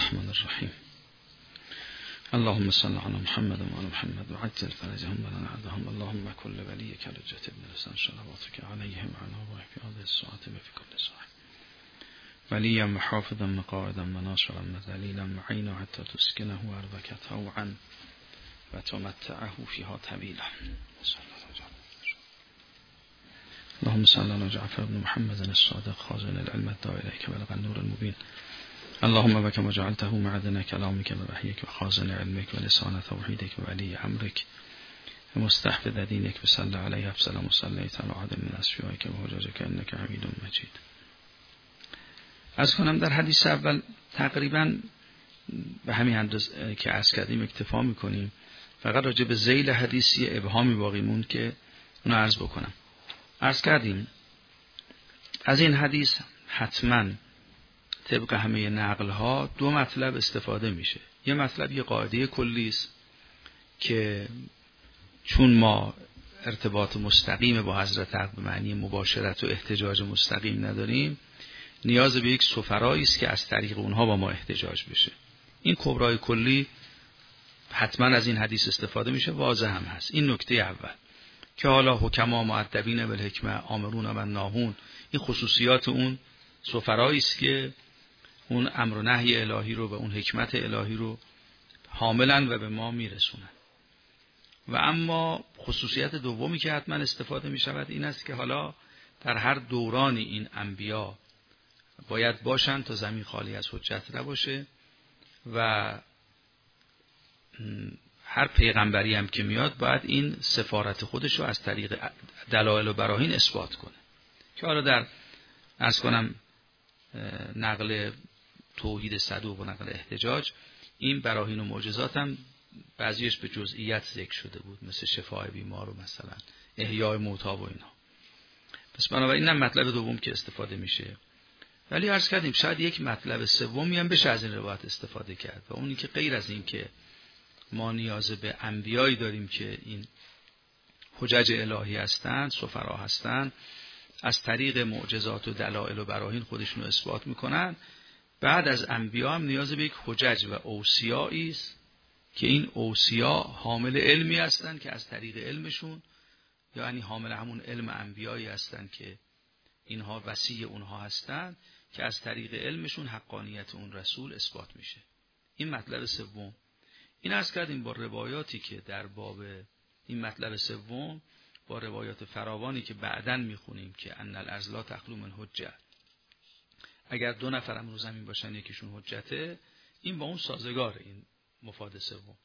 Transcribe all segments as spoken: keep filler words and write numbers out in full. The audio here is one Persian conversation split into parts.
الرحمن الرحیم. اللهم صل علی محمد و علی محمد و عجل فرجهم و لنعدهم. اللهم كل وليك الحجة ابن الحسن صلواتك عليهم وعلى آبائهم في هذه الساعة وفي كل ساعة وليا وحافظا وقائدا وناصرا وذليلا وعينا حتى تسكنه أرضك طوعا وتمتعه فيها طويلا. اللهم صل على جعفر بن محمد الصادق خازن العلم الداعي إليك بلغ النور المبين. اللهم وكما جعلته معدن كلامك ووحيك وخازن علمك ولسان توحيدك وولي أمرك ومستحفظ دينك وصلى عليه أفضل ما صليت على أحد من أصفيائك وحجاجك إنك حميد مجيد. از کنم در حدیث اول تقریبا به همین اندازه که عرض کردیم اکتفا میکنیم. فقط راجع به ذیل حدیثی ابهامی باقی موند که اونو عرض بکنم. عرض کردیم از این حدیث حتما طبق همه نقل ها دو مطلب استفاده میشه. یه مطلب یه قاعده کلی است که چون ما ارتباط مستقیم با حضرت حق به معنی مباشرت و احتجاج مستقیم نداریم، نیاز به یک سفرایی است که از طریق اونها با ما احتجاج بشه. این کبرای کلی حتما از این حدیث استفاده میشه، واضح هم هست. این نکته اول که حالا حکما مؤدبین بالحکمه آمرون و ناهون، این خصوصیات اون سفرایی است که اون امر و نهی الهی رو و اون حکمت الهی رو حاملن و به ما میرسونن. و اما خصوصیت دومی که حتما استفاده می شود این است که حالا در هر دورانی این انبیا باید باشن تا زمین خالی از حجت نباشه و هر پیغمبری هم که میاد باید این سفارت خودش رو از طریق دلایل و براهین اثبات کنه. که حالا در عرض کنم نقل توحید صدوق و نقل احتجاج این براهین و معجزات هم بعضیش به جزئیات ذکر شده بود، مثل شفای بیمار و مثلا احیای موتی و اینا. پس بنابراین این مطلب دوم که استفاده میشه. ولی عرض کردیم شاید یک مطلب سومی هم بشه از این روایت استفاده کرد و اونی که غیر از این که ما نیاز به انبیایی داریم که این حجج الهی هستند، سفرا هستند، از طریق معجزات و دلائل و براهین خودشون رو اثبات میکنن. بعد از انبیا هم نیاز به یک حجج و اوصیایی است که این اوصیا حامل علمی هستند که از طریق علمشون، یعنی حامل همون علم انبیایی هستند که اینها وصی اونها هستند، که از طریق علمشون حقانیت اون رسول اثبات میشه. این مطلب سوم. این عرض کردیم با روایاتی که در باب این مطلب سوم، با روایات فراوانی که بعداً میخونیم که ان الارض لا تخلو من حجه، اگر دو نفرم رو زمین باشن یکیشون حجته، این با اون سازگاره. این مفاد سوم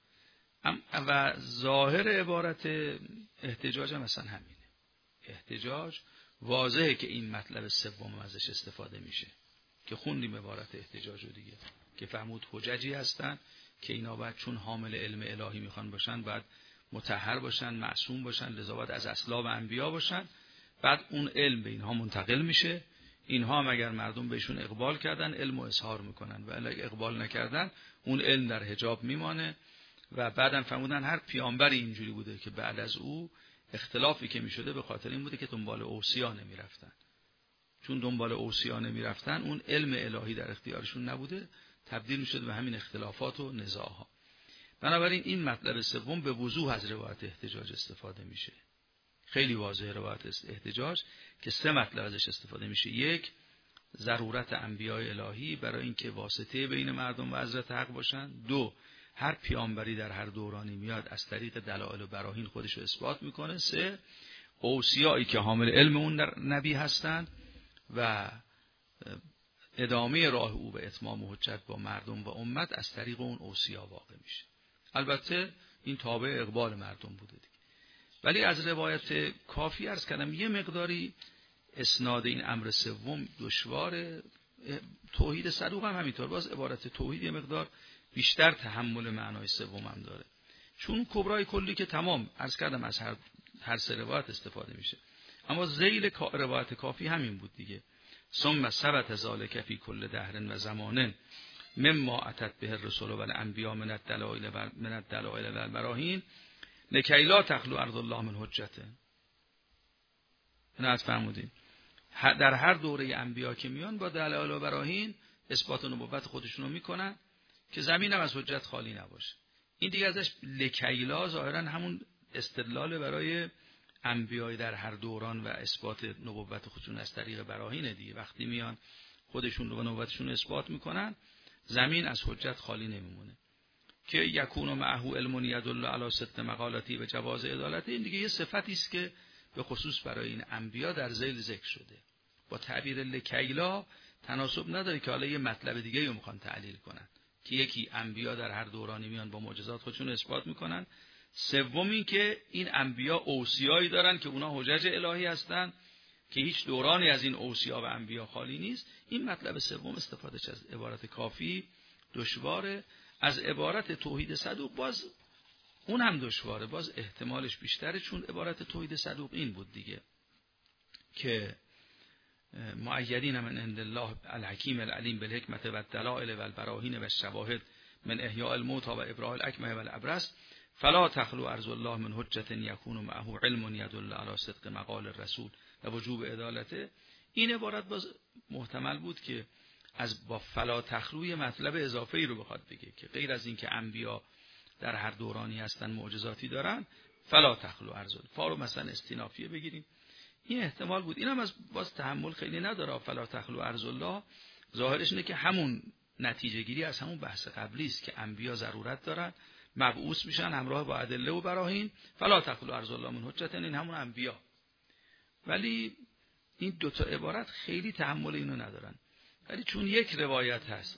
و ظاهر عبارت احتجاج هم مثلا همینه. احتجاج واضحه که این مطلب سوم ازش استفاده میشه که خوندیم عبارت احتجاج رو دیگه، که فهمود حججی هستن که اینا باید چون حامل علم الهی میخوان باشن باید مطهر باشن، معصوم باشن، لذا باید از اصلاب انبیا باشن. بعد اون علم به اینها منتقل میشه. اینها هم اگر مردم بهشون اقبال کردن علم و اظهار میکنن و اگر اقبال نکردن اون علم در حجاب میمانه. و بعدم فهمودن هر پیامبری اینجوری بوده که بعد از او اختلافی که میشده به خاطر این بوده که دنبال اوصیا نمیرفتن. چون دنبال اوصیا نمیرفتن اون علم الهی در اختیارشون نبوده، تبدیل میشد به همین اختلافات و نزاعها. بنابراین این مطلب سوم به وضوح از روایت احتجاج استفاده میشه. خیلی واضحه روایت احتجاج که سه مطلب ازش استفاده میشه. یک، ضرورت انبیاء الهی برای اینکه واسطه بین مردم و حضرت حق باشن. دو، هر پیامبری در هر دورانی میاد از طریق دلائل و براهین خودش رو اثبات میکنه. سه، اوصیایی که حامل علم اون نبی هستند و ادامه راه او به اتمام حجت با مردم و امت از طریق اون اوصیا واقع میشه. البته این تابع اقبال مردم بوده دیگه. ولی از روایت کافی عرض کردم یه مقداری اسناد این امر سوم دشواره. توحید صدوق هم همینطور، باز عبارت توحید یه مقدار بیشتر تحمل معنای سوم هم داره، چون کبرای کلی که تمام عرض کردم از هر هر سه روایت استفاده میشه. اما ذیل روایت کافی همین بود دیگه. ثم ثبت ذلک فی کل دهر و زمان مما اتت به الرسل و الانبیاء من الدلائل و من الدلائل و البراهین لکی لا تخلو ارض الله من حجته. نه فهمودین؟ در هر دوره انبیا که میان با دلائل و براهین اثبات نبوت خودشونو میکنن که زمین هم از حجت خالی نباشه. این دیگه ازش لکیلا ظاهرا همون استدلال برای انبیای در هر دوران و اثبات نبوت خودشون از طریق براهین دیگه. وقتی میان خودشون رو و نبوتشون اثبات میکنن زمین از حجت خالی نمیمونه. که یکون معه علم یدل علی ست مقالاتی و جواز عدالتی، این دیگه یه صفتی است که به خصوص برای این انبیا در ذیل ذکر شده. با تعبیر لکیلا تناسب نداره که حالا یه مطلب دیگه رو میخوان تعلیل کنن که یکی انبیا در هر دورانی میان با معجزات خودشون اثبات میکنن، سومی که این انبیا اوصیایی دارن که اونا حجج الهی هستن که هیچ دورانی از این اوصیا و انبیا خالی نیست. این مطلب سوم استفادهش از عبارت کافی دشواره. از عبارت توحید صدوق باز اون هم دشواره، باز احتمالش بیشتره، چون عبارت توحید صدوق این بود دیگه که مؤیدین من عند الله الحکیم العلیم بالحکمت و الدلائل و البراهین و الشواهد من احیاء الموتى و ابراء الاکمه و الابرص فلا تخلو ارض الله من حجة یکون معه علم یدل علی صدق مقال الرسول و وجوب عدالته. این عبارت باز محتمل بود که از با فلا تخلوی مطلب اضافه‌ای رو بخواد بگه که غیر از این که انبیا در هر دورانی هستن معجزاتی دارن، فلا تخلو ارض الله، فا رو مثلا استینافیه بگیریم. این احتمال بود. اینم از باز تحمل خیلی نداره. فلا تخلو ارض الله ظاهرش اینه که همون نتیجه گیری از همون بحث قبلی است که انبیا ضرورت دارن، مبعوث میشن همراه با ادله و براهین. فلا تخلو ارض الله من حجة، این همون انبیا. ولی این دو تا عبارت خیلی تحمل اینو ندارن. ولی چون یک روایت هست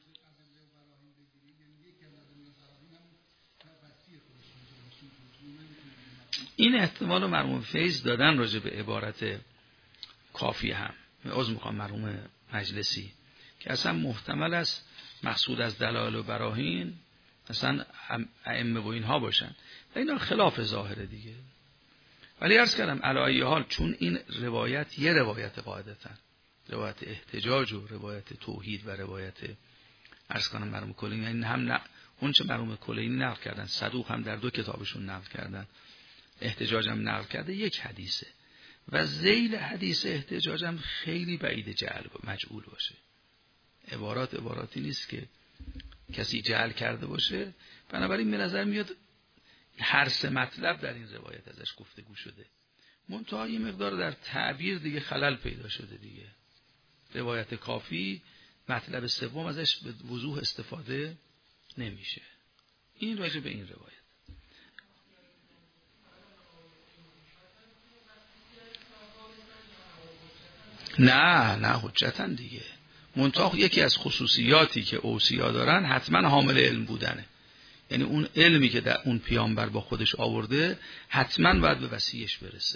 این احتمال مرحوم فیض دادن راجع به عبارت کافی هم، عذر میخوام مرحوم مجلسی، که اصلا محتمل است مقصود از دلائل و براهین اصلا ائمه و اینها باشن و اینا خلاف ظاهره دیگه. ولی عرض کردم علی حال چون این روایت یه روایت قاعدتا روایت احتجاج و روایت توحید و روایت عرض کنم مرحوم کلینی، یعنی هم نه اون چه مرحوم کلینی نقل کردن، صدوق هم در دو کتابشون نقل کردن، احتجاج هم نقل کرده، یک حدیثه و ذیل حدیث احتجاج هم خیلی بعید جعل و مجعول باشه. عبارات عباراتی نیست که کسی جعل کرده باشه. بنابراین به نظر میاد هر سه مطلب در این روایت ازش گفتگو شده، منتها یه مقدار در تعبیر دیگه خلل پیدا شده دیگه. روایت کافی مطلب سوم ازش به وضوح استفاده نمیشه. این راجع به این روایت. نه نه حجتن دیگه. منتها یکی از خصوصیاتی که اوصیا دارن حتما حامل علم بودنه. یعنی اون علمی که در اون پیامبر با خودش آورده حتما باید به وصیش برسه.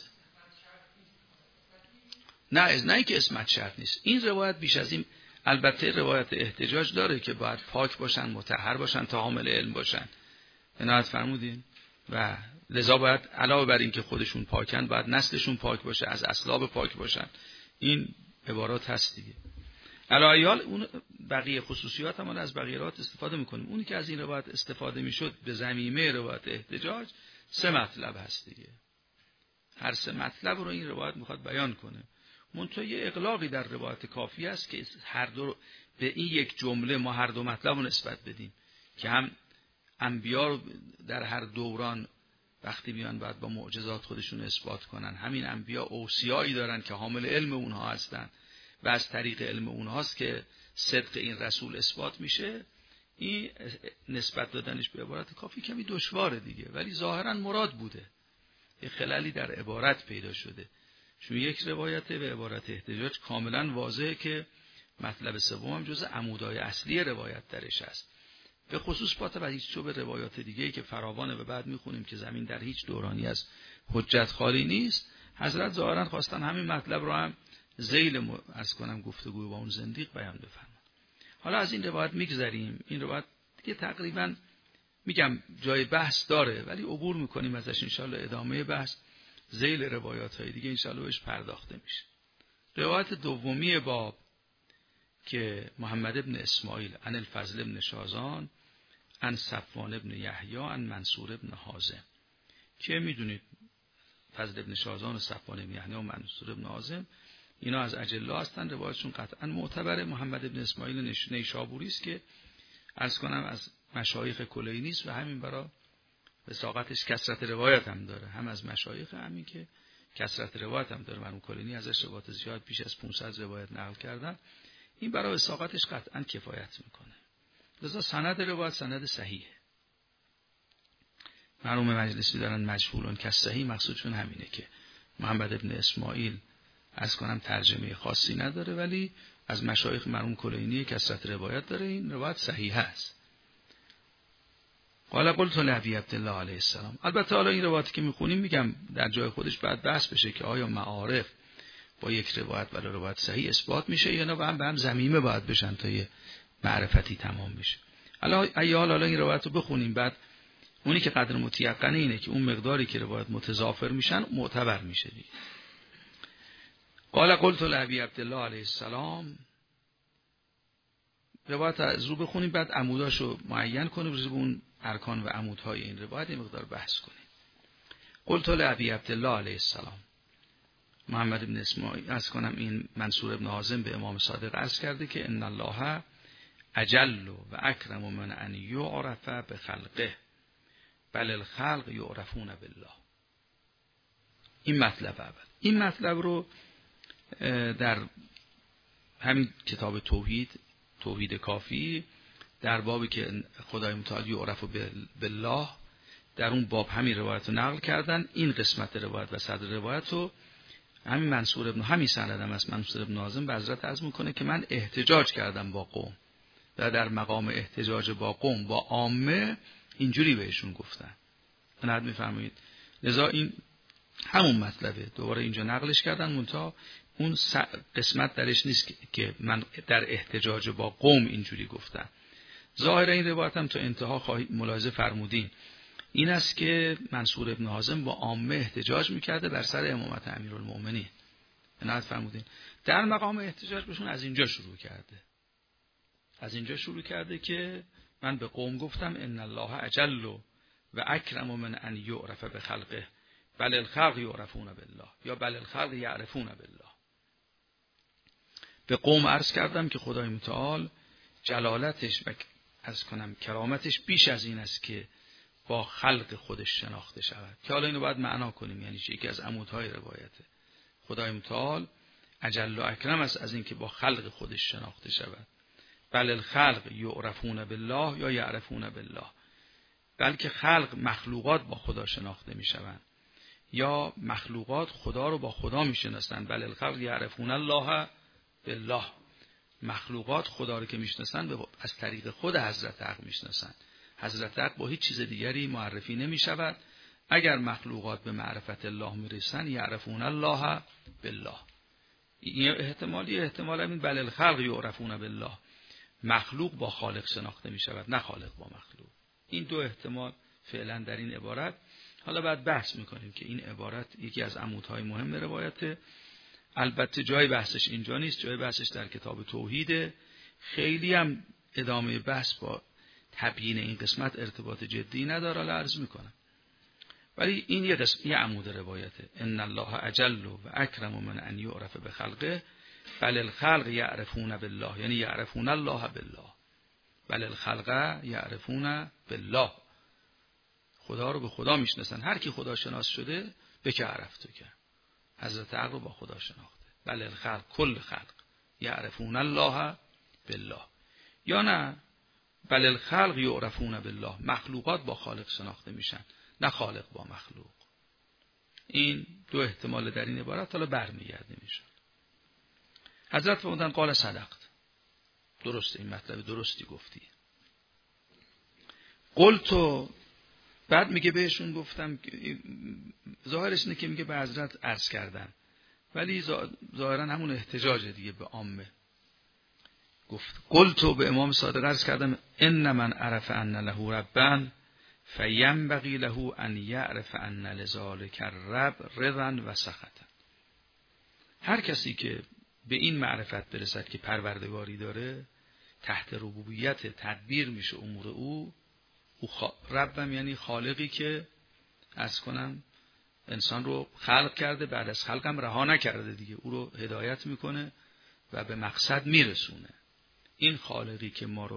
نه از نه که اسمت شرط نیست. این روایت بیش از این، البته روایت احتجاج داره که باید پاک باشن، مطهر باشن تا حامل علم باشن. عنایت فرمودین. و لذا باید علاوه بر این که خودشون پاکن باید نسلشون پاک باشه، از اصلاب پاک باشن. این عبارات هست دیگه. علایال اون بقیه خصوصیات هم از بقیه روایات استفاده میکنیم. اونی که از این روایت استفاده میشد به ضمیمه روایت احتجاج سه مطلب هست دیگه. هر سه مطلب رو این روایت میخواد بیان کنه. منتها یه اغلاقی در روایت کافی است که هر دو به این یک جمله ما هر دو مطلب رو نسبت بدیم که هم انبیا رو در هر دوران وقتی میان باید با معجزات خودشون اثبات کنن، همین انبیا اوصیایی دارن که حامل علم اونها هستن و از طریق علم اونهاست که صدق این رسول اثبات میشه. این نسبت دادنش به عبارت کافی کمی دشواره دیگه، ولی ظاهرا مراد بوده. یه خللی در عبارت پیدا شده، چون یک روایته و عبارت احتجاج کاملا واضحه که مطلب سوم هم جزء عمودای اصلی روایت درش هست. به خصوص با توجه به روایات دیگه‌ای که فراوانه و بعد میخونیم که زمین در هیچ دورانی از حجت خالی نیست. حضرت ظاهرا خواستن همین مطلب رو هم ذیل م... از کنم گفتگو با اون زندیق بیان بفرمایند. حالا از این روایت میگذریم. این روایت دیگه تقریبا میگم جای بحث داره، ولی عبور میکنیم ازش. انشالله ادامه بحث ذیل روایات های دیگه انشالله بهش پرداخته میشه. روایت دومی باب که محمد ابن اسماعیل عن الفضل ابن شازان عن صفوان ابن یحیی عن منصور ابن حازم، که میدونید فضل ابن شازان و صفوان ابن یحیی و منصور ابن حازم اینا از اجلا هستن، روایتشون قطعا معتبره. محمد ابن اسماعیل نیشابوری است که عرض کنم از مشایخ کلینی نیست و همین برای وثاقتش کثرت روایت هم داره، هم از مشایخ، همین که کثرت روایت هم داره. مرحوم کلینی ازش روایت زیاد بیش از پانصد روایت نقل کردن. این برای وثاقتش قطعا کفایت میکنه. لذا سند روایت سند صحیحه. مرحوم مجلسی دارن مجهولون که صحیح، مقصودشون همینه که محمد ابن اسماعیل از کنم ترجمه خاصی نداره ولی از مشایخ مرحوم کلینی کثرت روایت داره، این روایت صحیح است. قال قلت لابی عبدالله علیه السلام. البته حالا این روایتی که میخونیم میگم در جای خودش باید بحث بشه که آیا معارف با یک روایت ولی روایت صحیح اثبات میشه یا نه، با هم به هم ضمیمه باید بشن تا یه معرفتی تمام بشه. حالا ایال حالا این روایت رو بخونیم، بعد اونی که قدر متیقنه اینه که اون مقداری که روایت متضافر میشن معتبر میشه دیگه. قال قلت لابی عبدالله علیه السلام. روایت از رو بخونیم، بعد عموداشو معین کنیم، روی اون ارکان و عمودهای این روایت این مقدار بحث کنیم. قلت لابی عبدالله علیه السلام. محمد بن اسماعیل از کنم این منصور ابن حازم به امام صادق عرض کرده که ان الله اجل و اکرم من ان یعرف بخلقه بل الخلق یعرفون بالله. این مطلب اول. این مطلب رو در همین کتاب توحید، توحید کافی، در بابی که خدای متعال یعرف بالله، در اون باب همین روایت رو نقل کردن. این قسمت روایت و صدر روایت رو همین منصور ابن همین سندم از منصور ابن حازم به حضرت عرض میکنه که من احتجاج کردم با قوم و در مقام احتجاج با قوم با عامه اینجوری بهشون گفتن. نهاد میفرمایید. لذا این همون مطلبه، دوباره اینجا نقلش کردن، منتها اون قسمت درش نیست که من در احتجاج با قوم اینجوری گفتم. ظاهر این روایت هم تا انتها خواهید ملاحظه فرمودین این است که منصور ابن حازم با عامه احتجاج میکرده بر سر امامت امیرالمؤمنین. نهاد فرمودین در مقام احتجاج بهشون از اینجا شروع کرده. از اینجا شروع کرده که من به قوم گفتم ان الله اجل و اکرم من ان یعرف بخلقه بل الخلق یعرفون بالله یا بل الخلق یعرفون بالله. به قوم عرض کردم که خدای متعال جلالتش و از کنم کرامتش بیش از این است که با خلق خودش شناخته شود. که حالا اینو باید معنا کنیم، یعنی یکی از عمودهای روایته. خدای متعال اجل و اکرم است از این که با خلق خودش شناخته شود. بل الخلق یعرفون بالله یا یعرفون بالله، بلکه خلق مخلوقات با خدا شناخته می شوند یا مخلوقات خدا رو با خدا می شناسند. بل الخلق یعرفون الله بالله، مخلوقات خدا رو که می شناسند از طریق خود حضرت حق می شناسند. حضرت حق با هیچ چیز دیگری معرفی نمی شود. اگر مخلوقات به معرفت الله می رسند یعرفون الله بالله. این احتمالی احتمال همین بل الخلق یعرفون بالله، مخلوق با خالق شناخته می شود نه خالق با مخلوق. این دو احتمال فعلا در این عبارت. حالا بعد بحث میکنیم که این عبارت یکی از عمودهای مهم روایته. البته جای بحثش اینجا نیست، جای بحثش در کتاب توحیده. خیلی هم ادامه بحث با تبیین این قسمت ارتباط جدی نداره، حالا عرض میکنم. ولی این یه قسم یه عمود روایته. ان الله اجل و اکرم من ان یعرف بخلقه بل الخلق یعرفون بالله، یعنی یعرفون الله بالله. بل الخلق یعرفون بالله، خدا رو به خدا میشناسن. هر کی خدا شناس شده به که عرفتو که حضرت عقل رو با خدا شناخته. بل الخلق کل خلق یعرفون الله بالله، یا نه بل الخلق یعرفون بالله، مخلوقات با خالق شناخته میشن نه خالق با مخلوق. این دو احتمال در این عبارت حالا برمیگرده میشه. حضرت فرمودن قال صدقت، درسته، این مطلب درستی گفتی. قلت، بعد میگه بهشون گفتم، ظاهرش اینه که میگه به حضرت عرض کردن، ولی ظاهرا همون احتجاج دیگه به عامه. گفت قلت به امام صادق عرض کردم ان من عرف ان له ربا فینبغی له ان یعرف ان لذلک الرب رضا و سخطا. هر کسی که به این معرفت برسد که پروردگاری داره، تحت ربوبیت تدبیر میشه امور او. او خ... ربم یعنی خالقی که از کنم انسان رو خلق کرده، بعد از خلقم رها نکرده دیگه، او رو هدایت میکنه و به مقصد میرسونه. این خالقی که ما رو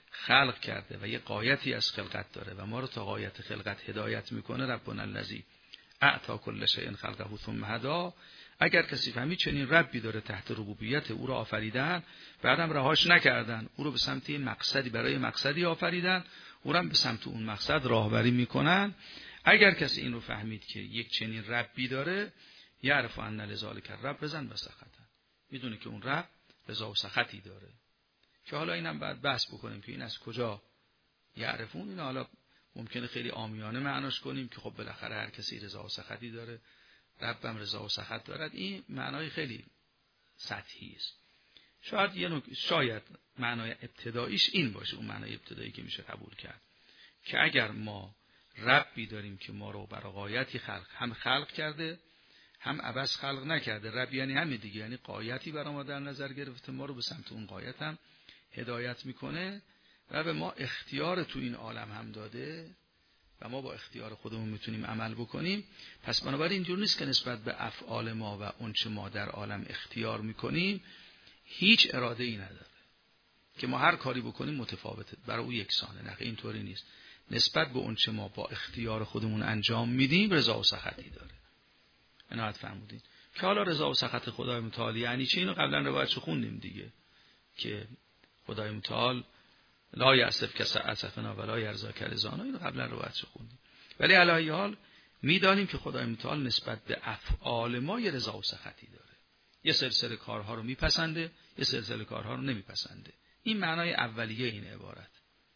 خلق کرده و یه غایتی از خلقت داره و ما رو تا غایت خلقت هدایت میکنه، ربنا الذی اعطی کل شیء خلقه ثم هدی، اگر کسی فهمید چنین ربی داره تحت ربوبیت او رو آفریدن، بعدم رهاش نکردن، او رو به سمت مقصدی برای مقصدی آفریدن، او رو به سمت اون مقصد راهبری میکنن. اگر کسی این رو فهمید که یک چنین ربی داره، یعرف ان لذالک الرب رضا و سخطا، میدونه که اون رب رضا و سخطی داره. که حالا اینم باید بحث بکنیم که این از کجا یعرفون. این حالا ممکنه خیلی عامیانه معناش کنیم که خب بالاخره هر کسی رضا و سخطی داره، ربم رضا و سخط دارد. این معنای خیلی سطحی است. شاید یه نوع... شاید معنای ابتداییش این باشه، اون معنای ابتدایی که میشه قبول کرد، که اگر ما ربی داریم که ما رو برای غایتی خلق هم خلق کرده هم عبث خلق نکرده، رب یعنی همین دیگه، یعنی غایتی برای ما در نظر گرفته، ما رو به سمت اون غایت هم هدایت میکنه و به ما اختیار تو این عالم هم داده و ما با اختیار خودمون میتونیم عمل بکنیم. پس بنابراین اینجور نیست که نسبت به افعال ما و اون چه ما در عالم اختیار میکنیم هیچ اراده ای نداره که ما هر کاری بکنیم متفاوته، برای او یکسانه. نه، اینطوری نیست. نسبت به اون چه ما با اختیار خودمون انجام میدیم رضا و سخطی داره. عنایت فرمودید که حالا رضا و سخط خدای متعال یعنی چه؟ اینو قبلا روایتشو خوندیم دیگه، که خدای متعال لا یأسف کس اسفنا ولا یرضا کرزانا، اینو قبلا روایتشو خوندیم. ولی علی ای حال میدانیم که خدای متعال نسبت به افعال ما یه رضا و سخطی داره. یه سلسله کارها رو میپسنده، یه سلسله کارها رو نمیپسنده. این معنای اولیه این عبارت.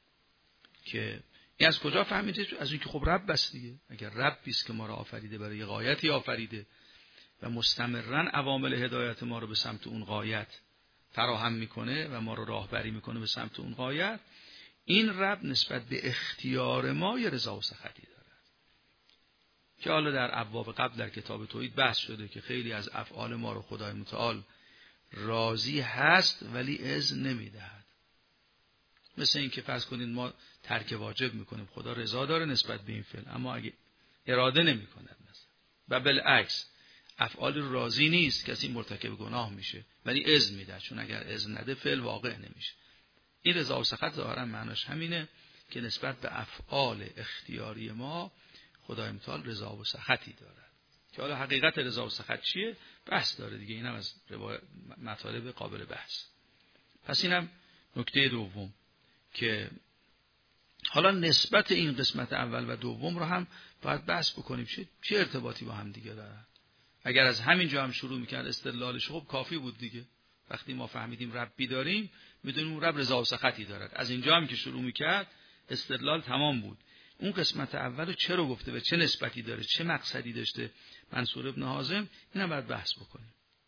که این از کجا فهمیده؟ از اینکه خب رب بس دیگه. اگر ربی است که ما را آفریده، برای یه غایتی آفریده و مستمرا عوامل هدایت ما رو به سمت اون غایت فراهم میکنه و ما رو راهبری میکنه به سمت اون غایت، این رب نسبت به اختیار ما یه رضا و سخطی داره. که حالا در ابواب قبل در کتاب توحید بحث شده که خیلی از افعال ما رو خدای متعال راضی هست ولی اذن نمیدهد. مثل این که فرض کنید ما ترک واجب میکنیم، خدا رضا داره نسبت به این فعل اما اگه اراده نمیکند مثلا، و بالعکس افعال راضی نیست، کسی مرتکب گناه میشه ولی اذن میده، چون اگر اذن نده فعل واقع نمیشه. این رضا و سخط ظاهرا معناش همینه که نسبت به افعال اختیاری ما خدای متعال رضا و سخطی دارد. که حالا حقیقت رضا و سخط چیه بحث داره دیگه، اینم از مطالب قابل بحث. پس اینم نکته دوم که حالا نسبت این قسمت اول و دوم رو هم باید بحث بکنیم چه چه ارتباطی با هم دیگه دارن. اگر از همین جا هم شروع میکرد استدلالش خب کافی بود دیگه. وقتی ما فهمیدیم ربی داریم میدونیم اون رب رضا و سخطی دارد، از اینجا هم که شروع میکرد استدلال تمام بود. اون قسمت اولو چرا گفته و چه نسبتی داره، چه مقصدی داشته منصور ابن حازم، اینا باید بحث بکنیم.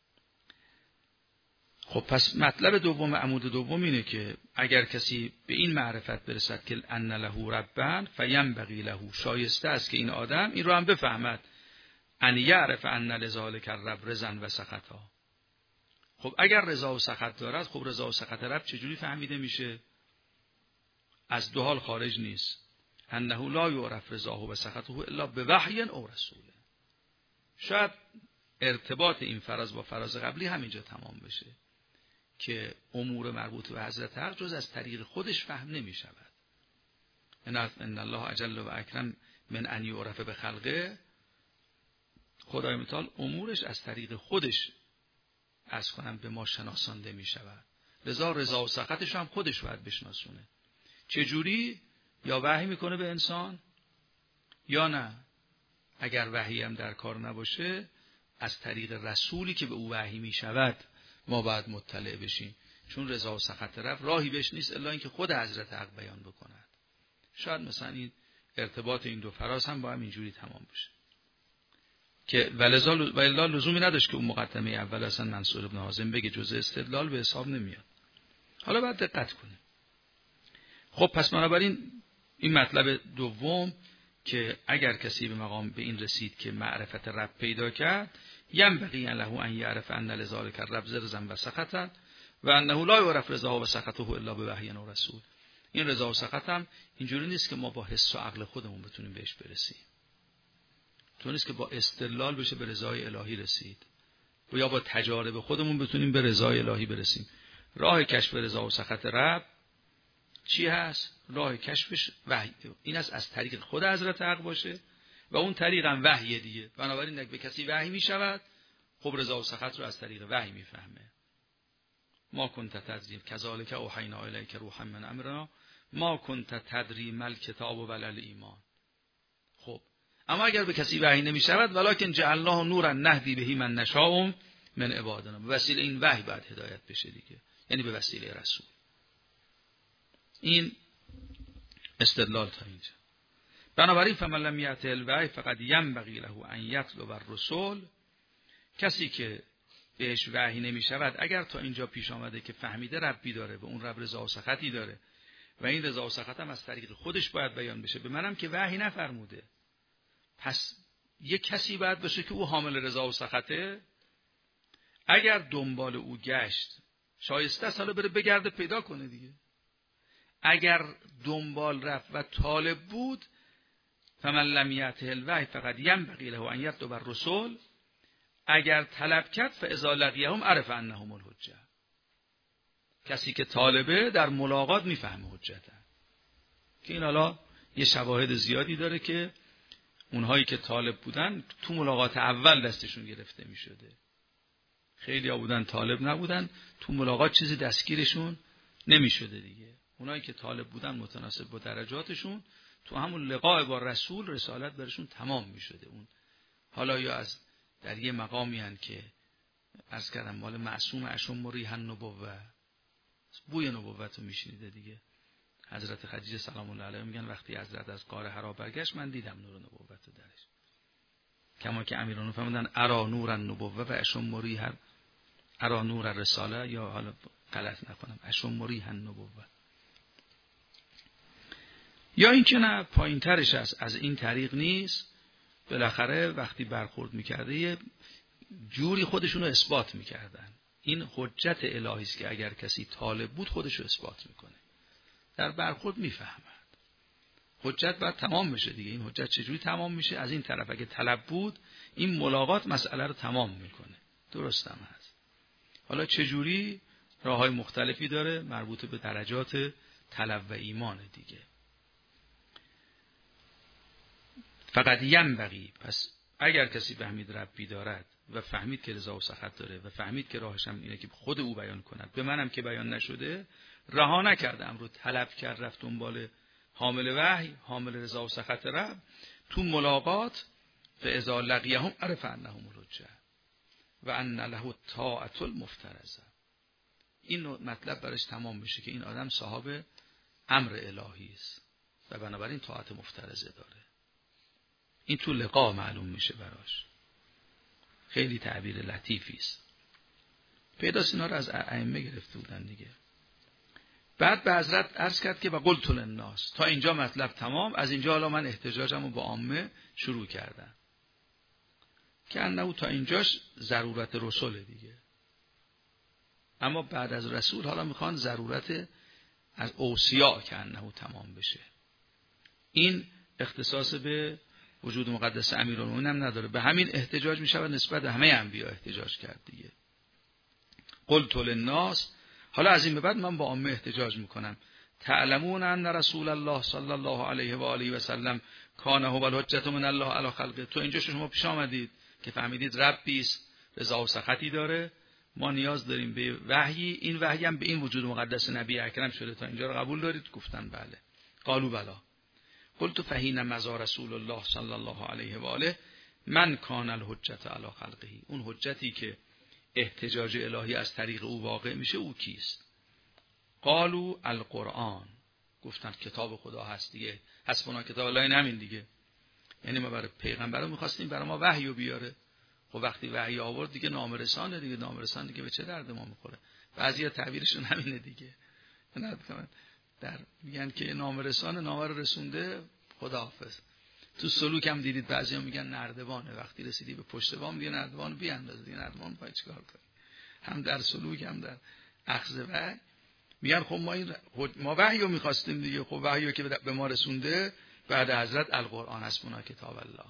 خب پس مطلب دوم عمود دوم اینه که اگر کسی به این معرفت برسد که ان له ربا فینبغی له، شایسته است که این آدم این رو هم بفهمد، ان یعرف ان لذالک الرب رضا و سخطا. خب اگر رضا و سخط دارد، خب رضا و سخط رب چجوری فهمیده میشه؟ از دو حال خارج نیست. انه لا یعرف رضاه و سخطه الا بوحی او رسول. شاید ارتباط این فراز با فراز قبلی همینجا تمام بشه که امور مربوط به حضرت حق جز از طریق خودش فهم نمی شود. ان الله اجل و اکرم من ان یعرف به خلقه، خدای متعال امورش از طریق خودش از کنم به ما شناسانده می شود. رضا رضا و سخطش هم خودش باید بشناسونه. چجوری؟ یا وحی میکنه به انسان یا نه. اگر وحی هم در کار نباشه از طریق رسولی که به او وحی می شود ما باید مطلع بشیم، چون رضا و سخط رب راهی بهش نیست الا اینکه خود حضرت حق بیان بکند. شاید مثلا این ارتباط این دو فراز هم با هم اینجوری تمام بشه که ولذا ولذا لزومی نداشت که اون مقدمه اول اصلا منصور ابن حازم بگه جزء استدلال به حساب نمیاد. حالا باید دقت کنیم. خب پس بنابراین این مطلب دوم که اگر کسی به مقام به این رسید که معرفت رب پیدا کرد، ینبغی له ان یعرف ان لذالک الرب رضا و سخطا و انه لا یعرف رضاه و سخطه الا بوحی و رسول. این رضا و سخط هم اینجوری نیست که ما با حس و عقل خودمون بتونیم بهش برسیم. تو نیست که با استدلال بشه به رضای الهی رسید و یا با تجارب خودمون بتونیم به رضای الهی برسیم. راه کشف رضا و سخط رب چی هست؟ راه کشفش وحی. این است از طریق خود حضرت حق باشه و اون طریق هم وحی دیگه. بنابراین اگه به کسی وحی می شود، خب رضا و سخط رو از طریق وحی می فهمه. ما کنت تدری کذالک اوحینا الیک روحا من امرنا ما کنت تدری مل کتاب و ولل ایمان. خب اما اگر به کسی وحی نمی شود، ولکن جعلناه نورا نهدی بهی من نشاء من عبادنا، به وسیله این وحی باید هدایت بشه دیگه، یعنی به وسیله رسول. این استدلال تا اینجا. بنابراین فمن لم یأته الوحی فقد ینبغی له ان یطلب الرسل، کسی که بهش وحی نمی شود، اگر تا اینجا پیش آمده که فهمیده ربی داره و اون رب رضا و سخطی داره و این رضا و سخط هم از طریق خودش باید بیان بشه، به منم که وحی نفرموده، پس یک کسی باید باشه که او حامل رضا و سخطه. اگر دنبال او گشت، شایسته است حالا بره بگرده پیدا کنه دیگه. اگر دنبال رفت و طالب بود، فمن لم یأته الوحی فقد ینبغی له ان یطلب الرسل، اگر طلب کرد فاذا لقیهم عرف انهم الحجه، کسی که طالبه در ملاقات میفهمه حجته. که این حالا یه شواهد زیادی داره که اونهایی که طالب بودن تو ملاقات اول دستشون گرفته میشده، خیلی ها بودن طالب نبودن، تو ملاقات چیزی دستگیرشون نمیشده دیگه. اونایی که طالب بودن متناسب با درجاتشون تو همون لقاء با رسول رسالت برشون تمام میشده. اون حالا یا از در یه مقامی هن که عرض کردم مال معصوم اشم ریحن نبوه، بوی نبوت رو میشنیده دیگه. حضرت خدیجه سلام الله علیها میگن وقتی حضرت از غار حرا برگشت من دیدم نور نبوت رو درش، کما که امیران فرمودن ارا نور النبوه و اشم ریح ارا نور الرساله، یا حالا غلط نکنم اشم ریح النبوه. یا اینکه نه پایین ترش است، از این طریق نیست، بالاخره وقتی برخورد میکرده یه جوری خودشون رو اثبات میکردن. این حجت الهی است که اگر کسی طالب بود خودش رو اثبات میکنه، در برخورد میفهمد. حجت باید تمام بشه دیگه. این حجت چجوری تمام میشه؟ از این طرف اگه طلب بود این ملاقات مسئله رو تمام میکنه. درست هم هست. حالا چجوری؟ راههای مختلفی داره مربوط به درجات طلب و ایمان دیگه. فقط ینبغی، پس اگر کسی فهمید ربی دارد و فهمید که رضا و سخط داره و فهمید که راهش هم اینه که خود او بیان کند، به منم که بیان نشده، رها نکرده امر رو طلب کرد، رفت دنبال حامل وحی، حامل رضا و سخط رب، تو ملاقات فاذا لقیهم عرف انهم الحجه و ان له الطاعه المفترضه. این مطلب برش تمام بشه که این آدم صاحب امر الهی است و بنابراین طاعت مفترضه داره. این تو لقا معلوم میشه براش. خیلی تعبیر لطیفی است. پیداست اینا رو از ائمه گرفته بودن دیگه. بعد به حضرت عرض کرد که و قلت للناس، تا اینجا مطلب تمام. از اینجا حالا من احتجاجم رو با عامه شروع کردم که انه تا اینجاش ضرورت رسول دیگه، اما بعد از رسول حالا میخوان ضرورت از اوصیا که انه تمام بشه. این اختصاص به وجود مقدس امیرالمومنین هم نداره، به همین احتجاج میشه و نسبت به همه انبیا احتجاج کرد دیگه. قلت للناس، حالا از این به بعد من با عامه احتجاج میکنم. تعلمون ان رسول الله صلی الله علیه و آله و سلم کان هو الحجة من الله علی خلقه. تو اینجا شما پیش آمدید که فهمیدید ربی است، رضا و سخطی داره، ما نیاز داریم به وحی، این وحی هم به این وجود مقدس نبی اکرم شده، تا اینجا رو قبول دارید؟ گفتن بله. قالوا بلا. قلت فحین مضى رسول الله صلی الله علیه و آله من کان الحجة علی خلقه. اون حجتی که احتجاج الهی از طریق او واقع میشه او کیست؟ قالوا القرآن. گفتن کتاب خدا هست دیگه، حسبنا کتاب الله، این همین دیگه. یعنی ما برای پیغمبر می‌خواستیم برای ما وحی رو بیاره، خب وقتی وحی آورد دیگه نامرسانه دیگه، نامرسان دیگه به چه درد ما میخوره؟ بعضیا تعبیرشون همینه دیگه. نه در میگن که نامرسان نامه رو رسونده خداحافظ. تو سلوک هم دیدید بعضیا میگن نردبانه، وقتی رسیدی به پشت بام دیگه نردبان بیانداز دیگه، نردبان باید چیکار کنی؟ هم در سلوک هم در اخذ وحی میگن خب ما این ما وحی رو می‌خواستیم دیگه، خب وحی رو که به ما رسونده بعد حضرت القرآن حسبنا کتاب الله.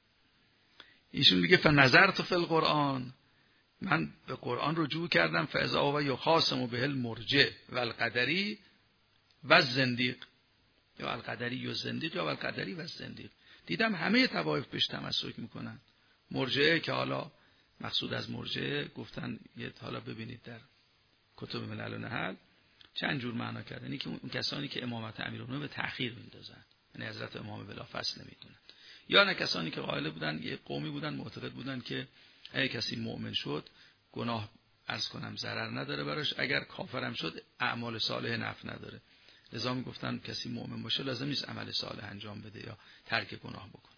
ایشون میگه فنظرت فی القرآن، من به قرآن رجوع کردم، فاذا هو یخاصم به المرجع والقدری و زندیق، یا القدری و زندیق یا القدری و زندیق. دیدم همه طوایف بهش تمسک میکنن. مرجعه که حالا مقصود از مرجعه گفتن یه حالا ببینید در کتب ملل و نحل چند جور معنا کردن. اینی که اون کسانی که امامت امیرالمومنین به تأخیر میندازن، یعنی حضرت امام بلافاصله نمیدونن، یا نه کسانی که قائل بودن، یه قومی بودن معتقد بودن که اگه کسی مؤمن شد گناه عرض کنم ضرر نداره براش، اگر کافرم شد اعمال صالح نفع نداره. لذا میگفتن کسی مؤمن باشه لازم نیست عمل صالح انجام بده یا ترک گناه بکنه.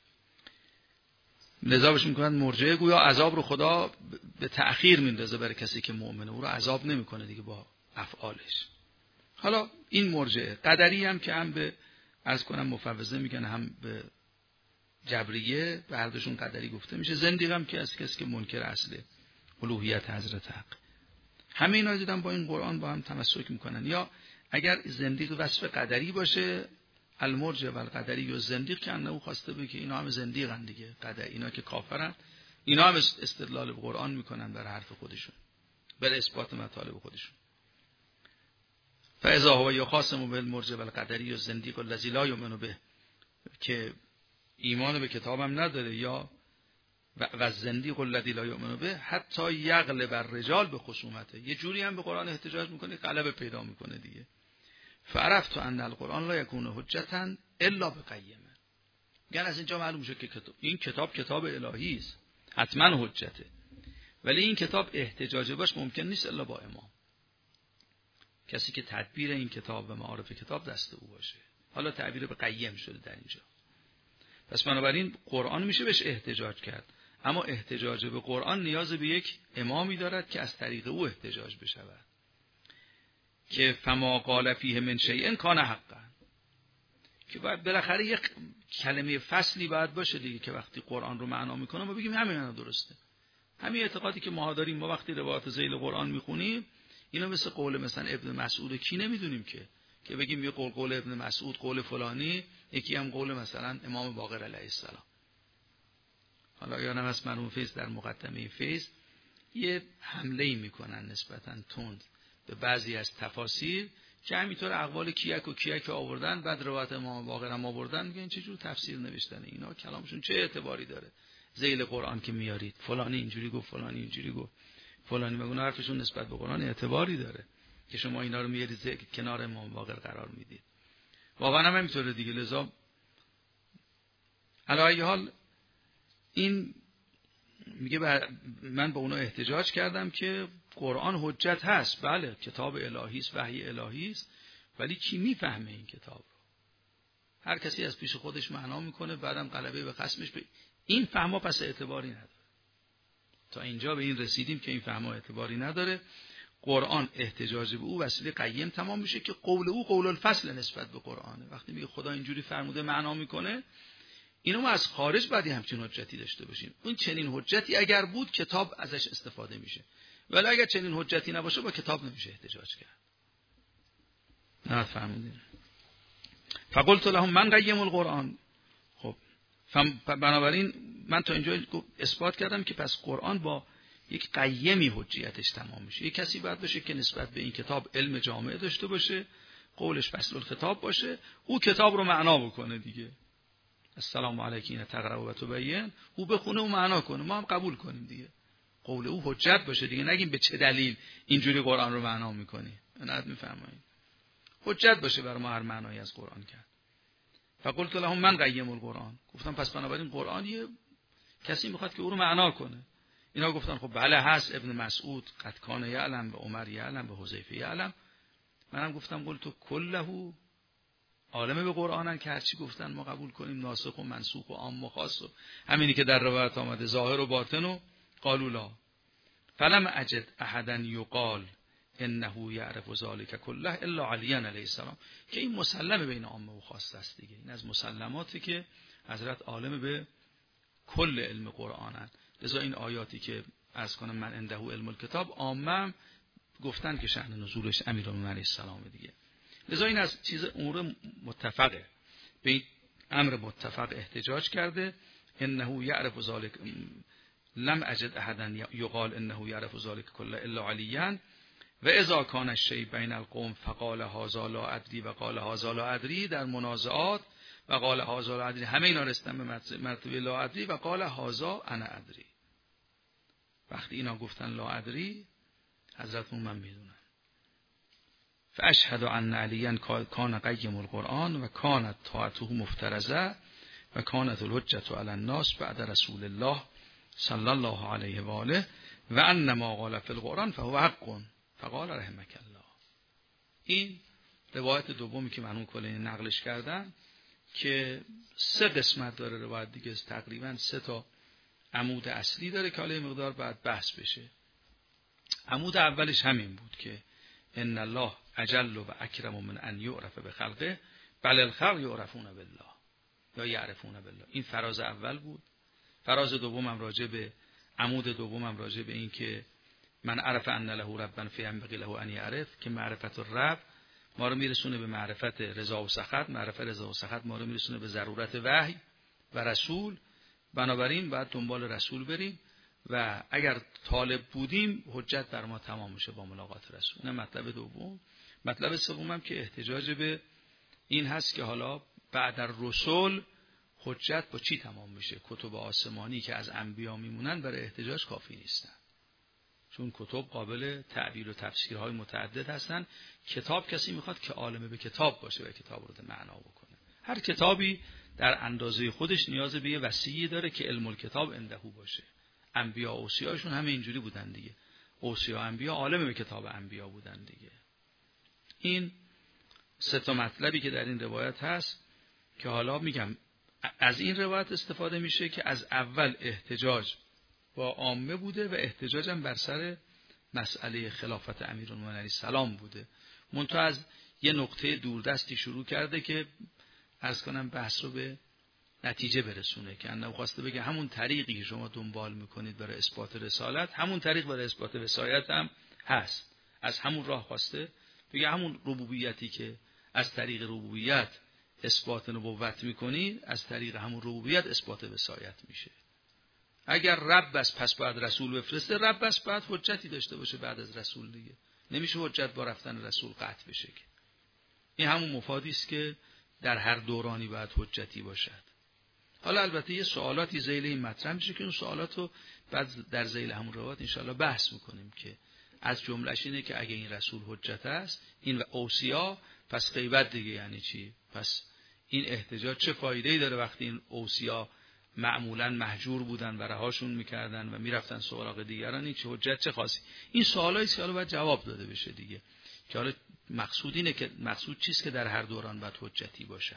لذا بهش میگن مرجعه، گویا عذاب رو خدا به تأخیر میندازه برای کسی که مؤمنه، او رو عذاب نمیکنه دیگه با افعالش. حالا این مرجعه. قدری هم که هم به عرض کنم مفوضه میگن، هم به جبریه، به هر دوشون قدری گفته میشه. زندیق هم که از کسی که منکر اصل الوهیت حضرت حق. همه اینا دیدن با این قرآن با هم تمسک میکنن. یا اگر زندیق وصف قدری باشه، المرجع و القدری و زندیق، که انه خواسته بگه که اینا هم زندیقن دیگه، قدر اینا که کافرن، اینا هم استدلال به قرآن میکنن بر حرف خودشون، بر اثبات مطالب خودشون. فاذا هو یخاصم بالمرجع و القدری و زندیق الذی لا یؤمن به، که ایمان به کتابم نداره، یا و زندیق الذی لا یؤمن به حتی یغلب الرجال به خصومته، یه جوری هم به قرآن احتجاج میکنه غلبه پیدا میکنه دیگه. فعرفت ان القرآن لا یکون حجتا الا بقیمه. یعنی از اینجا معلوم میشه که کتاب این کتاب کتاب الهی است، حتما حجته، ولی این کتاب احتجاج باش ممکن نیست الا با امام، کسی که تدبیر این کتاب و معارف کتاب دست او باشه. حالا تعبیر به قیم شده در اینجا. پس بنابراین قرآن میشه بهش احتجاج کرد، اما احتجاج به قرآن نیاز به یک امامی دارد که از طریق او احتجاج بشود، که فما قال فیه من شیء کان حقا، که باید بالاخره یک کلمه فصلی باید باشه دیگه، که وقتی قرآن رو معنا میکنه ما بگیم همین معنا درسته. همین اعتقادی که ما داریم، ما وقتی روایات ذیل قرآن میخونیم اینا مثل قول مثلا ابن مسعود کی نمیدونیم که که بگیم یه قول قول ابن مسعود، قول فلانی، یکی هم قول مثلا امام باقر علیه السلام. حالا یا نه از مرحوم فیض در مقدمه فیض یه حمله میکنن نسبتاً تند به بعضی از تفاسیر که همینطور اقوال کیک و کیک آوردن، بعد روایت امام باقر هم آوردن، میگن چه جور تفسیر نوشتن اینا، کلامشون چه اعتباری داره؟ ذیل قرآن که میارید فلانی اینجوری گفت، فلانی اینجوری گفت، فلانی میگن حرفشون نسبت به قرآن اعتباری داره که شما اینا رو میارید کنار امام باقر قرار میدید. واقعا هم همینطوره دیگه. لذا علی حال این میگه من به اونا احتجاج کردم که قرآن حجت هست، بله کتاب الهی است، وحی الهی است، ولی کی میفهمه این کتاب رو؟ هر کسی از پیش خودش معنا میکنه، بعدم غلبه به خصمش به این فهم‌ها پس اعتباری نداره. تا اینجا به این رسیدیم که این فهم‌ها اعتباری نداره. قرآن احتجاج به او وسیله قیم تمام میشه که قول او قول الفصل نسبت به قرآنه. وقتی میگه خدا اینجوری فرموده معنا میکنه، اینو ما از خارج بعدی همچین حجتی داشته باشیم. اون چنین حجتی اگر بود کتاب ازش استفاده میشه، ولی اگر چنین حجتی نباشه با کتاب نمیشه احتجاج کرد. نه فرمودین. فقلت لهم من قیم القرآن. خب بنابراین من تا اینجا اثبات کردم که پس قرآن با یک قیمی حجیتش تمام میشه. یک کسی باید باشه که نسبت به این کتاب علم جامع داشته باشه، قولش فصل الخطاب باشه، او کتاب رو معنا بکنه دیگه. السلام علیکم تقرأ و تبین، او بخونه و معنا کنه، ما هم قبول کنیم دیگه. قول او حجت باشه دیگه، نگیم به چه دلیل اینجوری قرآن رو معنا میکنی. عنایت میفرمایید. حجت باشه برای ما هر معنایی از قرآن کرد. فقلت لهم من قیم القرآن. گفتم پس بنابراین قرآن یه کسی میخواد که او رو معنا کنه. اینا گفتن خب بله هست، ابن مسعود قد کان یعلم، به عمر یعلم، به حذیفه یعلم. منم گفتم قلت کله عالم به قرآنن که هرچی گفتن ما قبول کنیم، ناسخ و منسوخ و عام و خاص و همینی که در روایت آمده، ظاهر و باطن و قالوا لا. فلم اجد احدا یقال انه یعرف ذلك كله الا علی علیه السلام، که این مسلمه بین عامه و خاص است دیگه. این از مسلماتی که حضرت عالم به کل علم قرآنن. لذا این آیاتی که از کنم من عنده علم الکتاب، عامه گفتن که شأن نزولش امیرالمومنین علیه السلام دیگه. لذا این از چیز امور متفقه، به این امر متفق احتجاج کرده. انه یعرف ذلك، لم اجد احدا یقال انه یعرف ذلك كله الا علیان. و اذا کان الشیء بین القوم فقال هذا لا ادری و قال هذا لا ادری، در منازعات و قال هذا لا ادری همه اینا رسیدن به مرتبه لا ادری و قال هذا انا ادری. وقتی اینا گفتن لا ادری، حضرت من میدونم. فاشهد ان علیا کان قیم القرآن و کانت طاعته مفترضه و کانت الحجة علی الناس بعد رسول الله صلی الله علیه و آله و ان ما قال فی القرآن فهو حق فقال رحمک الله. این روایت دومی که مرحوم کلینی نقلش کردن که سه قسمت داره روایت دیگه، تقریبا سه تا عمود اصلی داره که حالا مقدار بعد بحث بشه. عمود اولش همین بود که ان الله اجل و اکرم من ان یعرف بخلقه بل الخلق یعرفون بالله یا یعرفون بالله. این فراز اول بود. فراز دومم راجع به عمود دومم راجع به این که من عرف ان له ربا فینبغی له ان یعرف، که معرفت الرب ما رو میرسونه به معرفت رضا و سخط، معرفت رضا و سخط ما رو میرسونه به ضرورت وحی و رسول. بنابراین باید دنبال رسول بریم و اگر طالب بودیم حجت بر ما تمام میشه با ملاقات رسول. نه مطلب دوم. مطلب سومم که احتجاج به این هست که حالا بعد از رسول حجت با چی تمام میشه؟ کتب آسمانی که از انبیا میمونن برای احتجاج کافی نیستن، چون کتب قابل تعبیر و تفسیرهای متعدد هستن. کتاب کسی میخواد که عالم به کتاب باشه و کتاب رو معنا بکنه. هر کتابی در اندازه خودش نیاز به یه وسیعی داره که علم الکتاب اندهو باشه. انبیا و اوصیاشون همه اینجوری بودن دیگه. اوصیا انبیا عالم به کتاب انبیا بودن دیگه. این سه تا مطلبی که در این روایت هست که حالا میگم از این روایت استفاده میشه که از اول احتجاج با عامه بوده و احتجاجم بر سر مسئله خلافت امیرالمومنین علیه السلام بوده. منتها از یه نقطه دوردستی شروع کرده که عرض کنم بحث رو به نتیجه برسونه، که انه خواسته بگه همون طریقی که شما دنبال میکنید برای اثبات رسالت، همون طریق برای اثبات وصایت هم هست. از همون راه خواسته بگه همون ربوبیتی که از طریق ربوبیت اثبات نبوت میکنید، از طریق همون ربوبیت اثبات وصایت میشه. اگر رب بس پس بعد رسول بفرسته، رب بس بعد حجتی داشته باشه بعد از رسول دیگه. نمیشه حجت با رفتن رسول قطع بشه که. این همون مفادی است که در هر دورانی باید حجتی باشد. حالا البته یه سوالاتی ذیل این مطرح میشه که اون سوالاتو بعد در ذیل همون روایت انشالله بحث میکنیم، که از جملهش اینه که اگه این رسول حجت است، این و اوصیا، پس غیبت دیگه یعنی چی؟ پس این احتجاج چه فایده‌ای داره وقتی این اوصیا معمولاً محجور بودن و رهاشون میکردن و میرفتن سراغ دیگران؟ این چه حجت چه خاصی؟ این سوالایی است که حالا باید جواب داده بشه دیگه، که حالا مقصود اینه که مقصود چیست که در هر دوران باید حجتی باشه.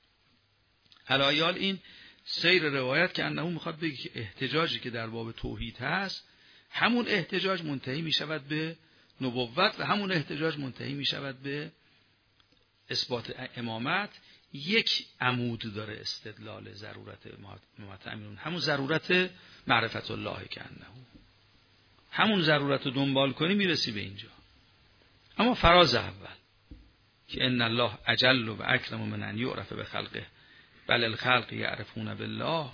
حلایال این سیر روایت که انه میخواد بگه که احتجاجی که در باب توحید هست، همون احتجاج منتهی میشود به نبوت و همون احتجاج منتهی میشود به اثبات امامت. یک عمود داره استدلال ضرورت امامت امیرون، همون ضرورت معرفت الله که انه، همون ضرورت رو دنبال کنی میرسی به اینجا. اما فراز اول که ان الله اجل و اکرم من ان یعرف بخلقه بل الخلق یعرفون بالله،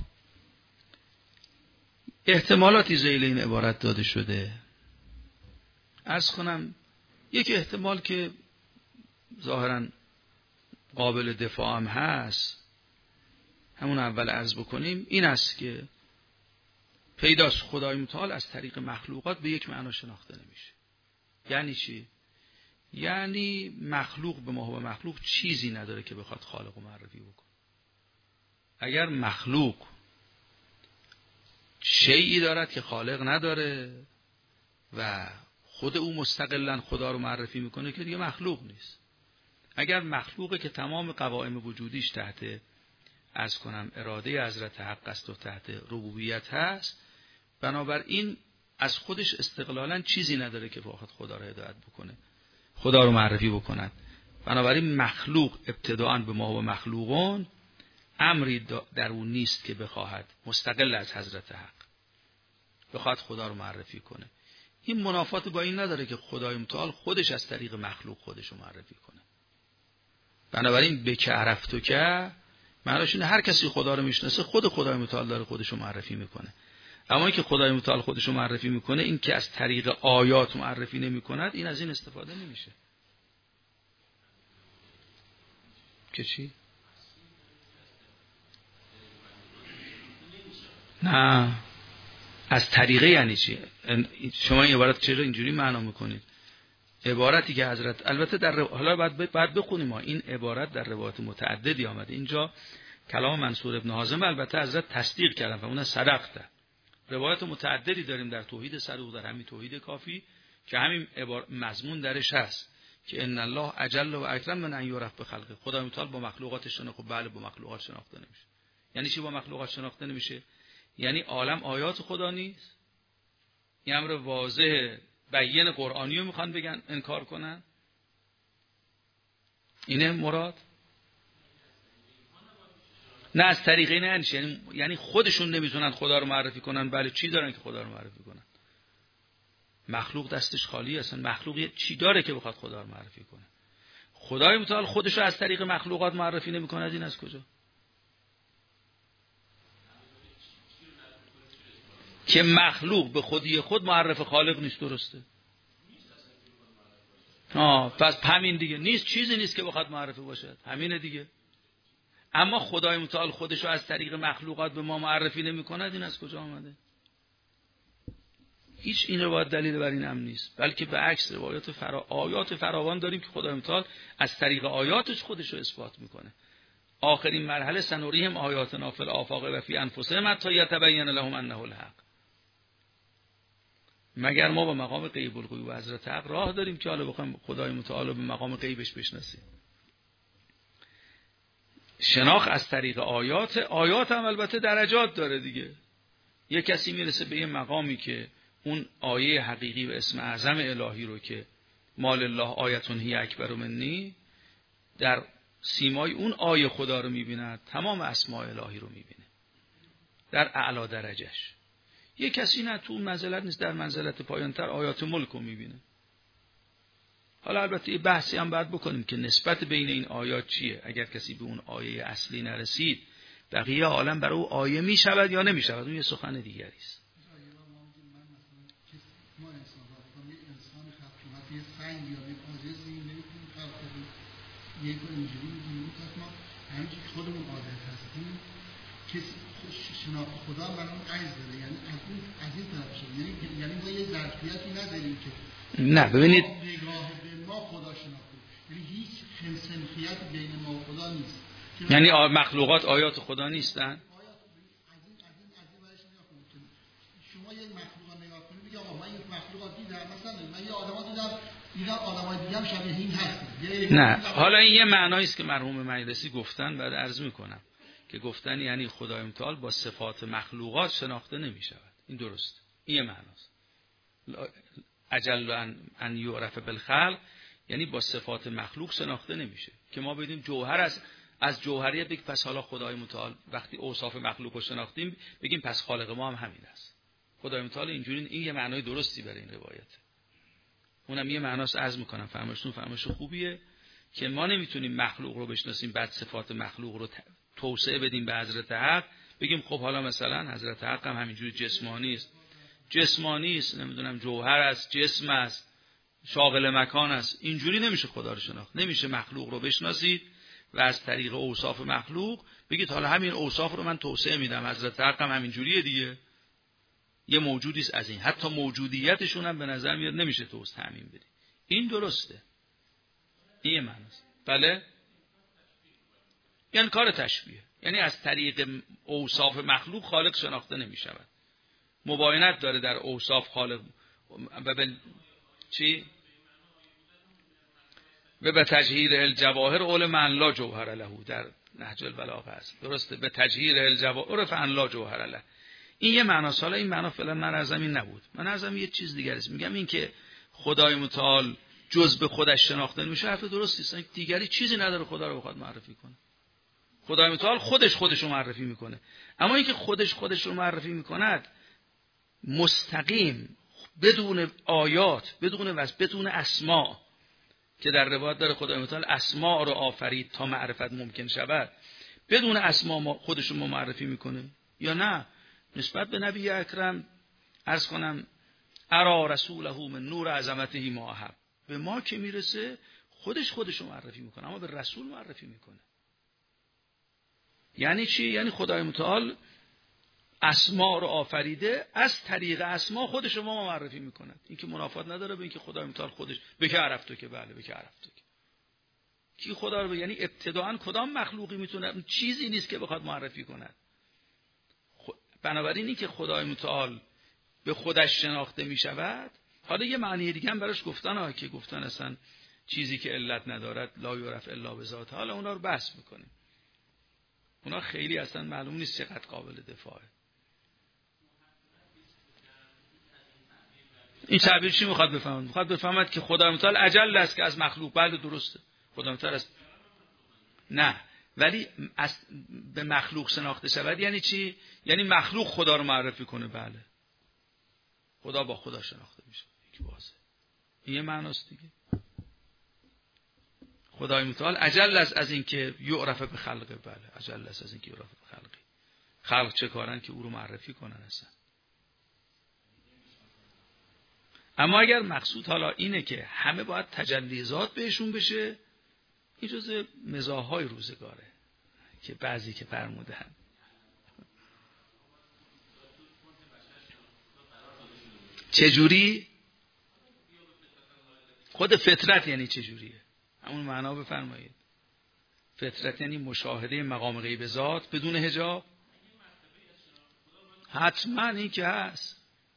احتمالاتی ذیل این عبارت داده شده. عرض کنم یک احتمال که ظاهراً قابل دفاع هم هست، همون اول عرض بکنیم، این است که پیداست خدای متعال از طریق مخلوقات به یک معنا شناخته نمیشه. یعنی چی؟ یعنی مخلوق به ما و مخلوق چیزی نداره که بخواد خالق و معرفی بکنه. اگر مخلوق شیئی دارد که خالق نداره و خود او مستقلاً خدا رو معرفی میکنه که دیگه مخلوق نیست. اگر مخلوقه که تمام قوائم وجودیش تحت عرض کنم اراده حضرت حق است و تحت ربوبیت هست، بنابراین از خودش استقلالاً چیزی نداره که بخواد خدا رو هدایت بکنه، خدا رو معرفی بکند. بنابراین مخلوق ابتداءً به ما و مخلوقون امری در اون نیست که بخواهد مستقل از حضرت حق بخواهد خدا رو معرفی کنه. این منافات با این نداره که خدای متعال خودش از طریق مخلوق خودش رو معرفی کنه. بنابراین به که عرفتو که معناش اینه هر کسی خدا رو میشناسه خود خدای متعال داره خودش رو معرفی میکنه. اما اینکه خدای متعال خودش رو معرفی میکنه، این که از طریق آیات معرفی نمیکند، این از این استفاده نمیشه. که چی؟ نه، از طریقه یعنی چی؟ شما این عبارت چرا اینجوری معنا میکنید؟ عبارتی که حضرت، البته در رو... حالا بعد بعد بخونیم ما، این عبارت در روایات متعددی آمده. اینجا کلام منصور ابن حازم البته حضرت تصدیق کردن و اون صدقته. روایات متعددی داریم در توحید صدوق، در همین توحید کافی که همین عبارت مضمون درش هست که ان الله اجل و اکرم من ان یعرف بخلقه. خدای متعال با مخلوقاتش شناخته. بله، با مخلوقات شناخته نمیشه. یعنی چی با مخلوقات شناخته نمیشه؟ یعنی عالم آیات خدا نیست؟ این امر واضح بیان قرآنی رو میخوان بگن انکار کنن؟ اینه مراد؟ نه، از طریقی نه، یعنی یعنی خودشون نمیتونن خدا رو معرفی کنن. بله، چی دارن که خدا رو معرفی کنن؟ مخلوق دستش خالی هستن. مخلوق چی داره که بخواد خدا رو معرفی کنه؟ خدای متعال خودش رو از طریق مخلوقات معرفی نمیکنه. این از کجا؟ که مخلوق به خودی خود معرف خالق نیست. درسته؟ آه پس همین دیگه، نیست، چیزی نیست که بخواد معرفی باشه، همینه دیگه. اما خدای متعال خودشو از طریق مخلوقات به ما معرفی نمی کند. این از کجا آمده؟ هیچ این روایت دلیل بر این هم نیست، بلکه به عکس روایات فرا... آیات فراوان داریم که خدای متعال از طریق آیاتش خودشو اثبات میکنه. آخرین مرحله سنوریهم آیاتنا فی الآفاق و فی انفسهم حتی یتبین لهم انه الحق. مگر ما با مقام غیب الغیوب و حضرت حق راه داریم که حالا بخوایم خدای متعال رو به مقام غیبش بشناسیم؟ شناخت از طریق آیات. آیات هم البته درجات داره دیگه. یک کسی میرسه به یه مقامی که اون آیه حقیقی و اسم اعظم الهی رو که مال الله آیتون هی اکبر منی، در سیمای اون آیه خدا رو میبیند، تمام اسماء الهی رو میبینه در اعلی درجهش. یک کسی نه، تو منزلت نیست، در منزلت پایانتر آیات ملک رو میبینه. حالا البته یه بحثی هم باید بکنیم که نسبت بین این آیات چیه. اگر کسی به اون آیه اصلی نرسید، بقیه عالم برای او آیه میشود یا نمیشود، اون یه سخن دیگری است. یک اینجوری می‌بینیم که ما همینجوری خودمون عادت هستیم که شناخت خدا برامون عجز داره، یعنی از این از این طرف شده، یعنی یعنی ما یه ظرفیتی نداریم که نه ببینید نگاه به ما خدا شناخته، یعنی هیچ همسنخیت بین ما و خدا نیست. یعنی مخلوقات آیات خدا نیستن؟ آیات از این از این از این ورش نگاه کنید. شما یه مخلوق نگاه کنید، میگه آقا من این مخلوقات دیدم، مثلا من یه آدما دیدم، دیدم آدمای دیگه هم شبیه این هستن. نه، حالا این یه معنایی است که مرحوم مجلسی گفتن، بعد عرض میکنم که گفتن یعنی خدای متعال با صفات مخلوقات شناخته نمی شود. این درست، این یه معناست. اجل ان ان یعرف بالخلق، یعنی با صفات مخلوق شناخته نمیشه که ما بدیم جوهر از از جوهریه بگیم پس حالا خدای متعال وقتی اوصاف مخلوق رو شناختیم بگیم پس خالق ما هم همین است. خدای متعال اینجوری، این یه معنای درستی برای این روایت. اونم یه معناست، عرض میکنم فهمشتون فهمش خوبیه که ما نمیتونیم مخلوق رو بشناسیم بعد صفات مخلوق رو توسعه بدیم به حضرت حق، بگیم خب حالا مثلا حضرت حق هم همینجوری جسمانی است، جسمانی است، نمیدونم جوهر است، جسم است، شاغل مکان است. اینجوری نمیشه خدا رو شناخت. نمیشه مخلوق رو بشناسید و از طریق اوصاف مخلوق بگید حالا همین اوصاف رو من توسعه میدم، حضرت حق هم همینجوریه دیگه، یه موجودی است از این، حتی موجودیتشون هم به نظر میاد نمیشه توست تعمیم بدی. این درسته، این معناست. بله، یعنی کار تشبیه، یعنی از طریق اوصاف مخلوق خالق شناخته نمیشود. مباینت داره در اوصاف خالق و بل... چی؟ و به تجهیر الجواهر اول من لا جوهر له، در نهج البلاغه است. درسته، به تجهیر الجواهر فان لا جوهر له. این یه معناست. حالا این معنا فعلا من از این نبود، من از این یه چیز دیگه است. میگم این که خدای متعال جز به خودش شناخته نمیشه حرف درستی است. دیگری چیزی نداره خدا رو بخواد معرفی کنه. خدای متعال خودش خودش رو معرفی میکنه. اما اینکه خودش خودش رو معرفی میکند مستقیم بدون آیات، بدون وصف، بدون اسماء، که در روایت داره خدای متعال اسماء رو آفرید تا معرفت ممکن شود، بدون اسماء خودش رو معرفی میکنه یا نه؟ نسبت به نبی اکرم عرض کنم ارا رسوله من نور عظمته ما احب، به ما که میرسه خودش خودش رو معرفی میکنه، اما به رسول معرفی میکنه. یعنی چی؟ یعنی خدای متعال اسما رو آفریده، از طریق اسما خودش رو ما معرفی میکنه. این که منافات نداره به اینکه خدای متعال خودش به که عرفتو که بله به که عرفتو که کی خدا رو، یعنی ابتداءً کدام مخلوقی میتونه، چیزی نیست که بخواد معرفی کند. بنابراین این که خدای متعال به خودش شناخته میشود، حالا یه معنی دیگه هم براش گفتن ها که گفتن اصلا چیزی که علت ندارد لا یعرف الا بذات، حالا اونا رو بحث میکنیم. اونا خیلی اصلا معلوم نیست چقدر قابل دفاعه. این تعبیر چی میخواد بفهمد؟ میخواد بفهمد که خدای متعال اجل است که از مخلوق، بله درسته خدای متعال است، نه ولی از به مخلوق شناخته شود یعنی چی؟ یعنی مخلوق خدا رو معرفی کنه، بله خدا با خدا شناخته میشه. این واضحه، این یه معناست دیگه. خدای متعال اجل است از اینکه یعرف به خلقه، بله اجل است از اینکه یعرف به خلقه. خلق چه کارن که او رو معرفی کنن اصلا. اما اگر مقصود حالا اینه که همه باید تجلیزات بهشون بشه، این جزء مزاح‌های روزگاره که بعضی که فرمودن. چجوری؟ خود فطرت یعنی چجوریه؟ همون معنا بفرمایید. فطرت یعنی مشاهده مقام غیب ذات بدون حجاب. حتما این که هست.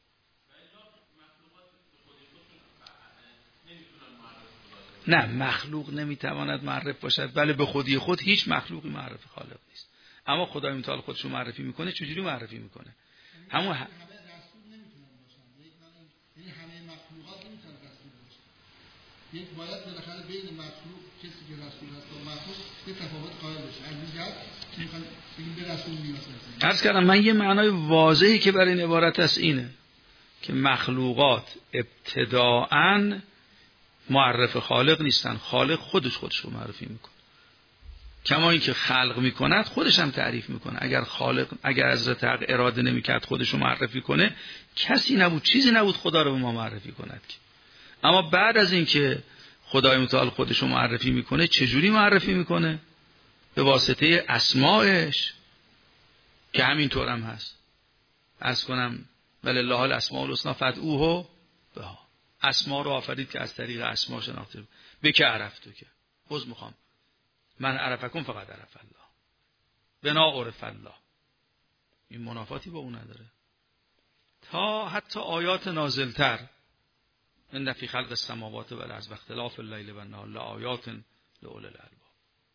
نه مخلوق نمیتواند معرف باشد، بله به خودی خود هیچ مخلوقی معرف خالق نیست، اما خدای متعال خودش رو معرفی میکنه. چجوری معرفی میکنه؟ همون ه... یعنی همه مخلوقات نمیتونن رسول باشن. یک باید بالاخره بین مخلوق کسی که رسول هست و مخلوق یه تفاوت قائل بشه. از این جهت میخوان بگیم به رسول نیاز هست. عرض کردم من یه معنای واضحی که برای این عبارت هست اینه که مخلوقات ابتداءً معرف خالق نیستن، خالق خودش خودش رو معرفی میکنه. کما اینکه خلق میکند خودش هم تعریف میکنه. اگر خالق اگر حضرت حق اراده نمیکرد خودش رو معرفی کنه، کسی نبود چیزی نبود خدا رو به ما معرفی کند که. اما بعد از اینکه خدای متعال خودش رو معرفی میکنه، چجوری معرفی میکنه؟ به واسطه اسمائش که همینطور هم هست. عرض کنم ولله الاسماء الحسنی فادعوه بها. اسما رو آفرید که از طریق اسما شناخته به که عرفتو که عذر میخوام من عرفکم فقط عرف الله بنا عرف الله. این منافاتی با اون نداره. تا حتی آیات نازلتر ان فی خلق السماوات والارض واختلاف الليل والنهار لآیات لأولی الالباب،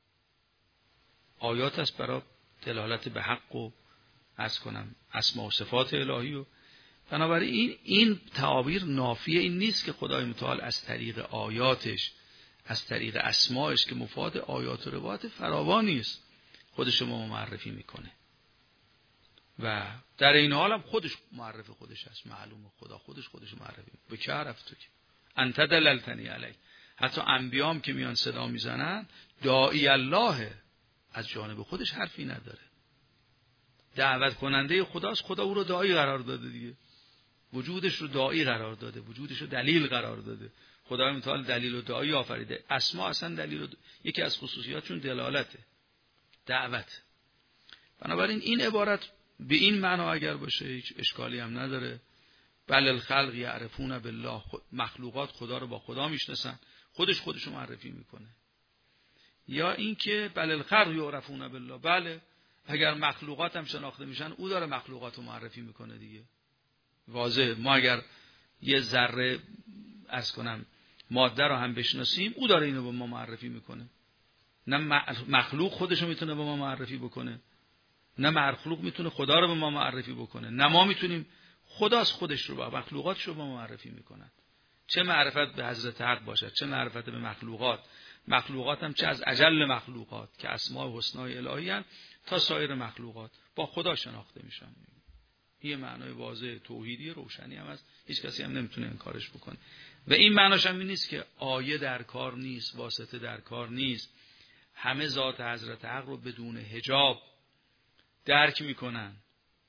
آیات است برای دلالت به حق و عرض کنم اسما و صفات الهی. و بنابراین این این تعابیر نافیه این نیست که خدای متعال از طریق آیاتش از طریق اسمایش که مفاد آیات و روایات فراوانی است خودش رو معرفی میکنه و در این حال هم خودش معرف خودش است. معلومه خدا خودش خودش معرفی به که عرفتو که انت دللتنی علی. حتی انبیام که میان صدا میزنن داعی الله از جانب خودش حرفی نداره، دعوت کننده خداست، خدا او رو داعی قرار داده دیگه، وجودش رو داعی قرار داده، وجودش رو دلیل قرار داده. خدای متعال دلیل و داعی آفریده. اسما اصلا دلیل و د... یکی از خصوصیاتشون دلالته، دعوت. بنابراین این عبارت به این معنا اگر باشه هیچ اشکالی هم نداره. بل الخلق یعرفون بالله، مخلوقات خدا رو با خدا میشناسن، خودش خودش رو معرفی میکنه. یا اینکه بل الخلق یعرفون بالله، بله اگر مخلوقات هم شناخته میشن او داره مخلوقات رو معرفی میکنه دیگه. واضح ما اگر یه ذره عرض کنم ماده رو هم بشناسیم او داره اینو به ما معرفی میکنه. نه مخلوق خودشو میتونه به ما معرفی بکنه، نه مخلوق میتونه خدا رو به ما معرفی بکنه، نه ما میتونیم خداست خودش رو با مخلوقاتش رو به ما معرفی میکنه. چه معرفت به حضرت حق باشد، چه معرفت به مخلوقات. مخلوقات هم چه از اجل مخلوقات که اسماء و حسنای الهی هستند تا سایر مخلوقات با خدا شناخته میشن. این معنای واضح توحیدی روشنی هم هست، هیچ کسی هم نمیتونه انکارش بکنه. و این معناش هم این نیست که آیه در کار نیست، واسطه در کار نیست. همه ذات حضرت حق رو بدون حجاب درک میکنن.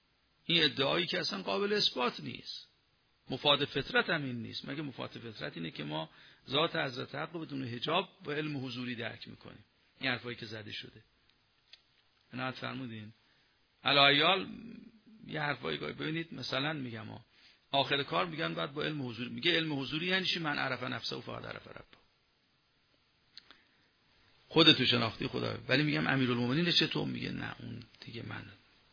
این ادعایی که اصلا قابل اثبات نیست. مفاد فطرت هم این نیست. مگه مفاد فطرت اینه که ما ذات حضرت حق رو بدون حجاب با علم حضوری درک میکنیم؟ این حرفایی که زده شده عنایت فرمودین. علایال یه حرفایی که ببینید مثلا میگم ها آخر کار میگن بعد با علم حضوری. میگه علم حضوری یعنی چی؟ من عرف نفسه و فقط عرف رب. خودتو شناختی خدا. ولی میگم امیرالمومنین چطور؟ میگه نه اون دیگه من.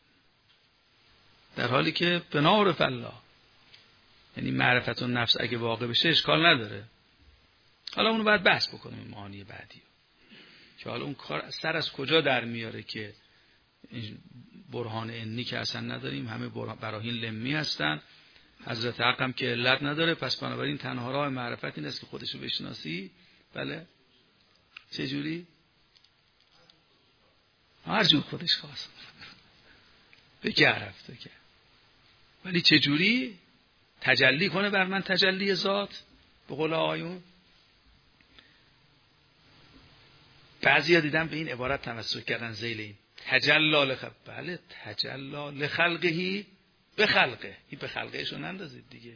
در حالی که بنار الله، یعنی معرفت النفس اگه واقع بشه اشکال نداره. حالا اونو باید بحث بکنیم معانی بعدی که حالا اون کار سر از کجا در میاره که برهان انی که اصلا نداریم، همه براهین لمی هستن. حضرت حق هم که علت نداره، پس بنابراین تنها راه معرفت این است که خودشو بشناسی. بله چه جوری؟ هر جور خودش خواست بگه عرفته که، ولی چه جوری تجلی کنه بر من تجلی ذات. به قول آیون بعضی دیدم به این عبارت تمسک کردن ذیل این تجلا لخلقه. بله تجلا لخلقهی به خلقه. این به خلقهشو نندازید دیگه.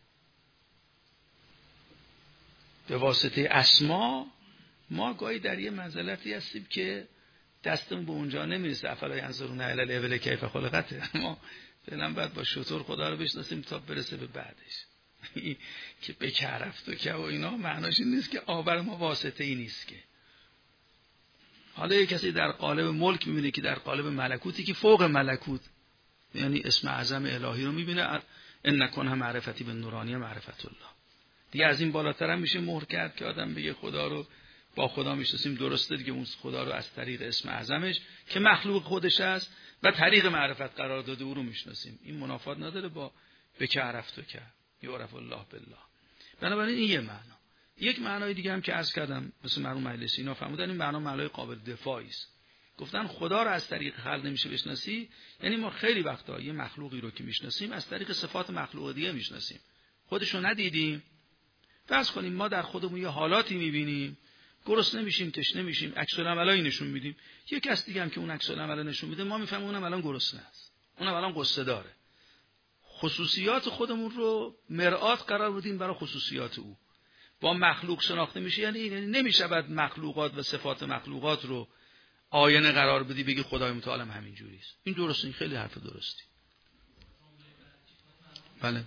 به واسطه اسما ما گاهی در یه منزلتی هستیم که دستمون به اونجا نمیرسه. افلا ینظرون الی الابل کیف خلقت. ما فعلا باید با شطور خدا رو بشناسیم تا برسه به بعدش. که به کرفت و که و اینا معناش این نیست که آبر ما واسطه ای نیست که. حالا یک کسی در قالب ملک میبینه که در قالب ملکوتی که فوق ملکوت، یعنی اسم اعظم الهی رو میبینه. ان نکنه معرفتی به نورانی معرفت الله. دیگه از این بالاتر هم میشه مهر کرد که آدم بگه خدا رو با خدا میشناسیم. درسته دیگه اون خدا رو از طریق اسم اعظمش که مخلوق خودش است و طریق معرفت قرار داده او رو میشناسیم. این منافات نداره با بکه عرفتو که یعرف الله بالله. بنابراین این یه معنا. یک معنای دیگه هم که عرض کردم مثل مرحوم مجلسی اینا فرمودن، این معنا معنای قابل دفاعی است. گفتن خدا رو از طریق خلق نمیشه بشناسی، یعنی ما خیلی وقتا یه مخلوقی رو که میشناسیم از طریق صفات مخلوق دیگه میشناسیم. خودشو ندیدیم. فرض کنیم ما در خودمون یه حالاتی میبینیم، گرسنه نمیشیم، تشنه نمیشیم، عکس العملایی نشون میدیم. یک کس دیگه هم که اون عکس العمل نشون میده، ما میفهمیم اونم الان گرسنه است، اونم الان قصه داره. خصوصیات خودمون رو مرآت قرار بدیم برای خصوصیات او. با مخلوق شناخته میشه، یعنی یعنی نمیشه بعد مخلوقات و صفات مخلوقات رو آینه قرار بدی بگی خدای متعال هم همین جوری است. این درست نیست. خیلی حرف درستی. بله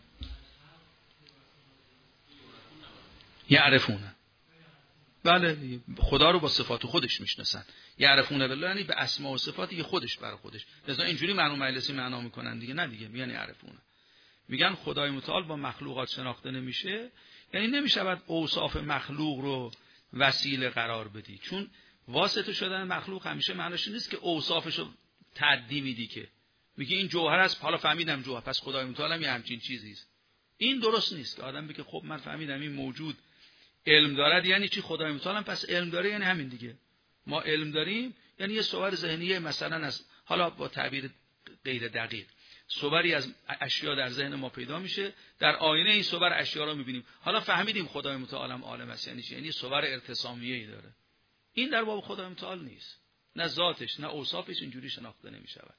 یعرفونه. بله خدا رو با صفات خودش میشناسن. یعرفونه بالله یعنی به اسماء و صفاتی که خودش برای خودش. لذا اینجوری مرحوم مجلسی معنا میکنن دیگه. نه دیگه میگن یعرفونه. میگن خدای متعال با مخلوقات شناخته نمیشه، یعنی نمیشه بعد اوصاف مخلوق رو وسیله قرار بدی. چون واسطه شدن مخلوق همیشه معناش نیست که اوصافش رو تعدی میدی، که میگه این جوهر است، حالا فهمیدم جوهر، پس خدای متعال هم یه همچین چیزی است. این درست نیست که آدم بگه خب من فهمیدم این موجود علم دارد، یعنی چی خدای متعال هم پس علم داره، یعنی همین دیگه. ما علم داریم یعنی یه صور ذهنیه، مثلا از حالا با تعبیر غیر دقیق صوری از اشیا در ذهن ما پیدا میشه، در آینه این صور اشیا رو میبینیم، حالا فهمیدیم خدای متعال هم عالم است، یعنی چی؟ یعنی صور ارتسامیه‌ای داره. این در باب خدای متعال نیست. نه ذاتش نه اوصافش اینجوری شناخته نمیشود.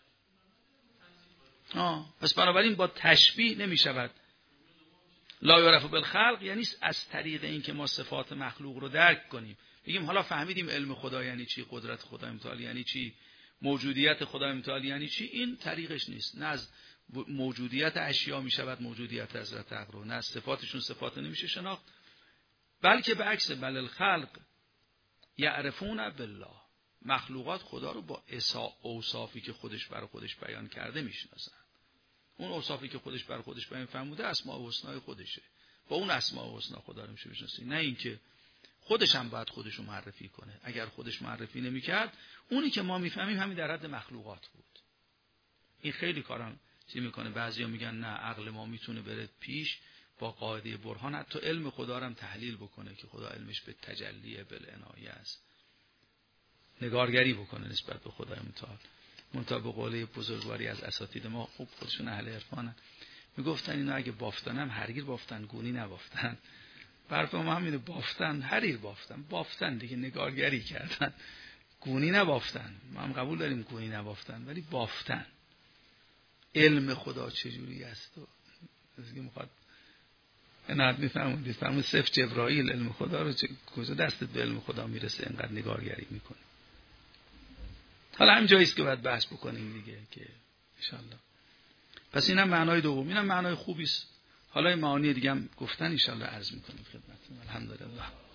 آه پس بنابراین با تشبیه نمیشود. لا یعرف بالخلق یعنی از طریق این که ما صفات مخلوق رو درک کنیم بگیم حالا فهمیدیم علم خدا یعنی چی، قدرت خدای متعال یعنی چی، موجودیت خدای متعال یعنی چی. این طریقش نیست. نه از موجودیت اشیا میشود موجودیت حضرت حق رو، نه از صفاتشون صفات نمیشه شناخت، بلکه به عکس بل الخلق یعرفون بالله. مخلوقات خدا رو با اوصافی که خودش برای خودش بیان کرده میشناسن. اون اوصافی که خودش برای خودش بیان فرموده اسماء و حسنای خودشه، با اون اسماء و حسنا خدا رو میشه بشناسی. نه اینکه خودش هم باید خودش رو معرفی کنه. اگر خودش معرفی نمیکرد، اونی که ما میفهمیم همین در حد مخلوقات بود. این خیلی کارم چی میکنه. بعضیا میگن نه عقل ما میتونه بره پیش با قاعده برهان حتی علم خدا رو هم تحلیل بکنه که خدا علمش به تجلی بالعنایه است، نگارگری بکنه نسبت به خدای متعال. منتها به قوله بزرگواری از اساتید ما، خوب خودشون اهل عرفانن، میگفتن اینا اگه بافتن هم حریر بافتن، گونی نبافتن. برف ما همینه، بافتن حریر بافتن، بافتن دیگه نگارگری کردن، گونی نبافتن. ما هم قبول داریم گونی نبافتن، ولی بافتن. علم خدا چجوری است و از اینکه میخواد نه میفهمون میفهمون صف جبرائیل علم خدا رو چه کجا دستت به علم خدا میرسه اینقدر نگارگری میکنه. حالا همین جایی است که باید بحث بکنیم دیگه که ان الله. پس اینم معنای دوم، اینم معنای خوبی است. حالا این معانی دیگه هم گفتن ان الله عرض میکنیم خدمتتون. الحمدلله.